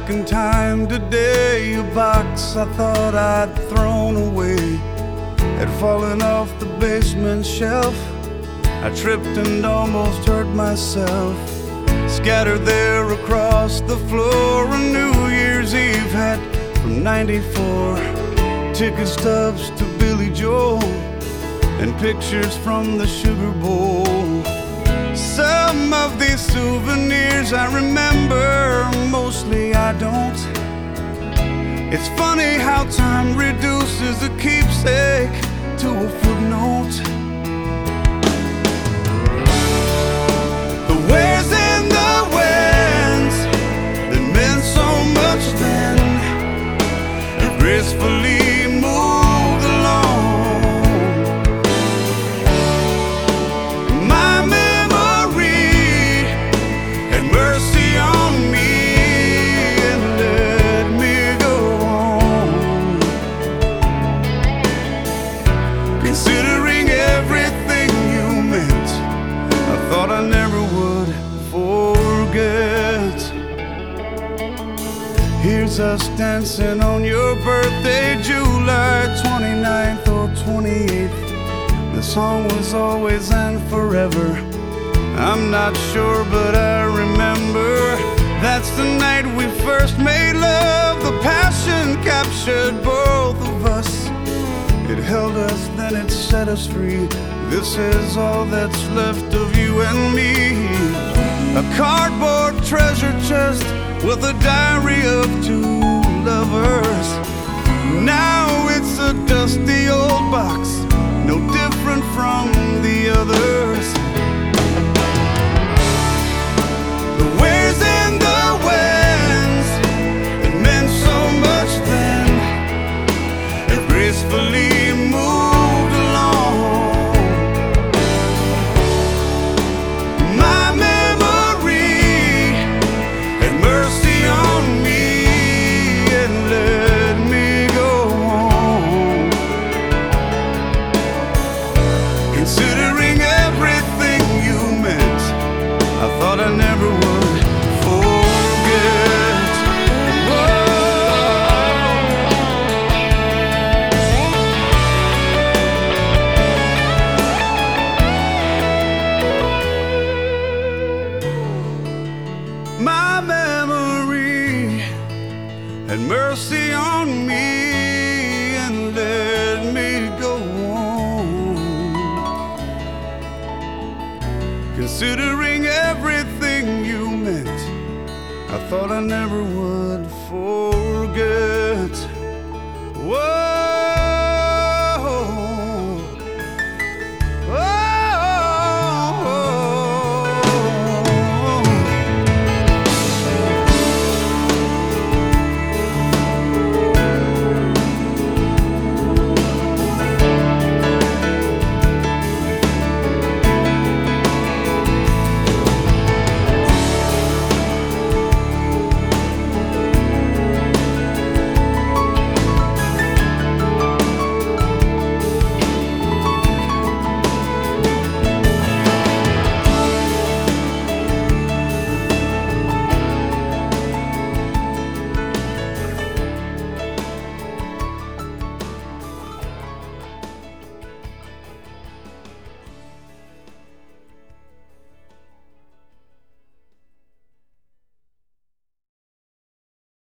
back in time today, a box I thought I'd thrown away had fallen off the basement shelf. I tripped and almost hurt myself. Scattered there across the floor, a New Year's Eve hat from '94, ticket stubs to Billy Joel, and pictures from the Sugar Bowl. Some of these souvenirs I remember, mostly I don't. It's funny how time reduces a keepsake to a footnote. The where's and the whens that meant so much then have gracefully moved along. My memory had mercy on me and let me go on. Considering everything you meant, I thought I never would forget. Here's us dancing on your birthday, July 29th or 28th. The song was Always and Forever. I'm not sure, but I remember that's the night we first made love. The passion captured both of us. It held us, then it set us free. This is all that's left of you and me. A cardboard treasure chest with a diary of two lovers. Now it's a dusty old box, no different from the others. The where's and the whens that meant so much then have gracefully moved along. My memory had mercy on me and let me go on. Considering everything you meant, I thought I never would forget. My memory had mercy on me and let me go on. Considering everything you meant, I thought I never would forget. Whoa.